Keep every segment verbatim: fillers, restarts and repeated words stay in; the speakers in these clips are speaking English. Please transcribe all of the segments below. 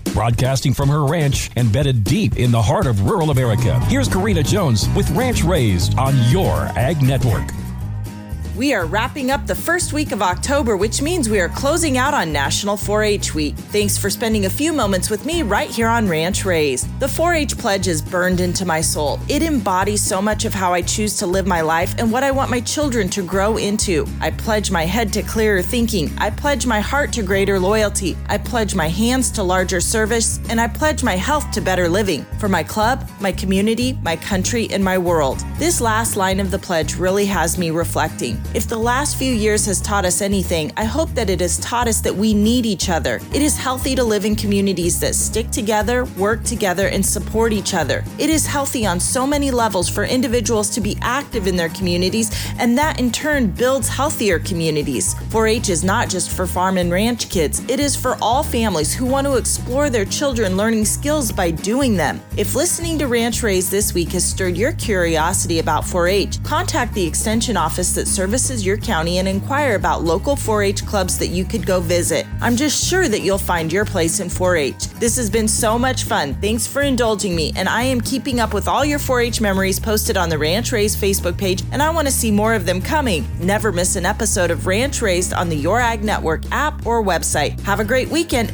Broadcasting from her ranch embedded deep in the heart of rural America, here's Karina Jones with Ranch Raised on your Ag Network. We are wrapping up the first week of October, which means we are closing out on National four H Week. Thanks for spending a few moments with me right here on Ranch Raised. The four H pledge is burned into my soul. It embodies so much of how I choose to live my life and what I want my children to grow into. I pledge my head to clearer thinking. I pledge my heart to greater loyalty. I pledge my hands to larger service. And I pledge my health to better living for my club, my community, my country, and my world. This last line of the pledge really has me reflecting. If the last few years has taught us anything, I hope that it has taught us that we need each other. It is healthy to live in communities that stick together, work together, and support each other. It is healthy on so many levels for individuals to be active in their communities, and that in turn builds healthier communities. four H is not just for farm and ranch kids. It is for all families who want to explore their children learning skills by doing them. If listening to Ranch Raised this week has stirred your curiosity about four H, contact the Extension office that services your county and inquire about local four H clubs that you could go visit. I'm just sure that you'll find your place in four H. This has been so much fun. Thanks for indulging me, and I am keeping up with all your four H memories posted on the Ranch Raised Facebook page, and I want to see more of them coming. Never miss an episode of Ranch Raised on the Your Ag Network app or website. Have a great weekend.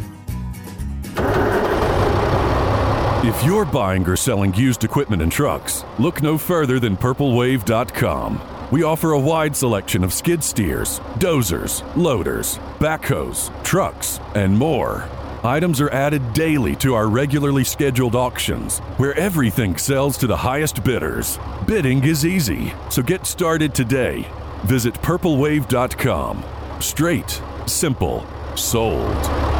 If you're buying or selling used equipment and trucks, look no further than purple wave dot com. We offer a wide selection of skid steers, dozers, loaders, backhoes, trucks, and more. Items are added daily to our regularly scheduled auctions, where everything sells to the highest bidders. Bidding is easy, so get started today. Visit purple wave dot com. Straight, simple, sold.